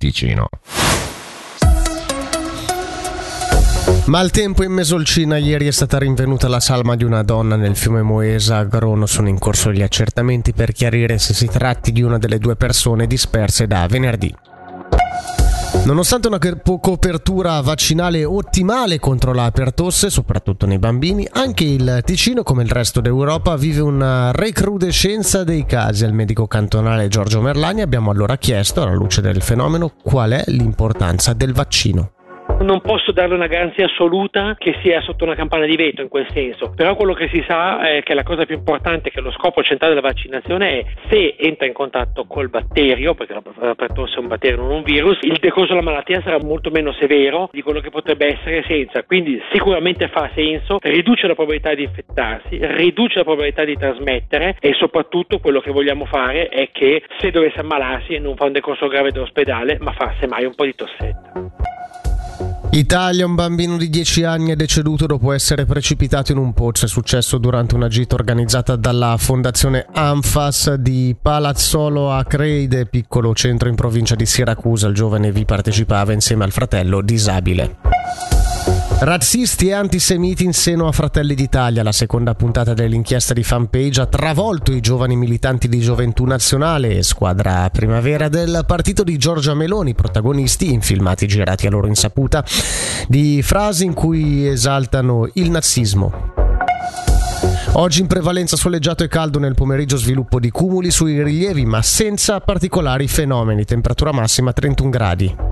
Ticino. Maltempo in Mesolcina. Ieri è stata rinvenuta la salma di una donna nel fiume Moesa a Grono. Sono in corso gli accertamenti per chiarire se si tratti di una delle due persone disperse da venerdì. Nonostante una copertura vaccinale ottimale contro la pertosse, soprattutto nei bambini, anche il Ticino, come il resto d'Europa, vive una recrudescenza dei casi. Al medico cantonale Giorgio Merlani abbiamo allora chiesto, alla luce del fenomeno, qual è l'importanza del vaccino. Non posso darle una garanzia assoluta che sia sotto una campana di vetro in quel senso, però quello che si sa è che la cosa più importante, che lo scopo centrale della vaccinazione è: se entra in contatto col batterio, perché la pertosse è un batterio non un virus, il decorso della malattia sarà molto meno severo di quello che potrebbe essere senza. Quindi sicuramente fa senso, riduce la probabilità di infettarsi, riduce la probabilità di trasmettere, e soprattutto quello che vogliamo fare è che se dovesse ammalarsi non fa un decorso grave dell'ospedale, ma fa semmai un po' di tossetta. Italia, un bambino di 10 anni è deceduto dopo essere precipitato in un pozzo. È successo durante una gita organizzata dalla fondazione Anfas di Palazzolo Acreide, piccolo centro in provincia di Siracusa. Il giovane vi partecipava insieme al fratello disabile. Razzisti e antisemiti in seno a Fratelli d'Italia. La seconda puntata dell'inchiesta di Fanpage ha travolto i giovani militanti di Gioventù Nazionale e Squadra Primavera del partito di Giorgia Meloni, protagonisti, in filmati girati a loro insaputa, di frasi in cui esaltano il nazismo. Oggi in prevalenza soleggiato e caldo, nel pomeriggio sviluppo di cumuli sui rilievi ma senza particolari fenomeni, temperatura massima 31 gradi.